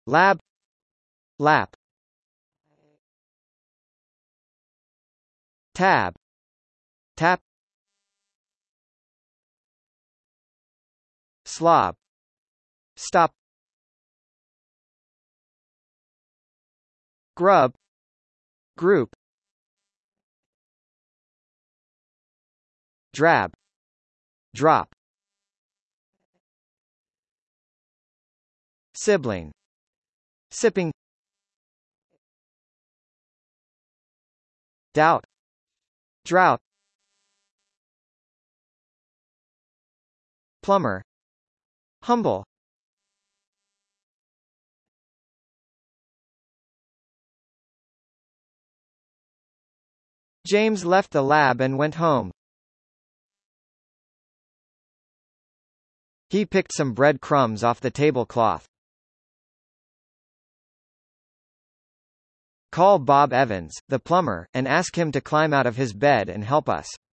lab, lap, tab, tap, slob, stop, grub, group, drab, drop, sibling, sipping, doubt, drought, plumber, humble, James left the lab and went home. He picked some bread crumbs off the tablecloth. Call Bob Evans, the plumber, and ask him to climb out of his bed and help us.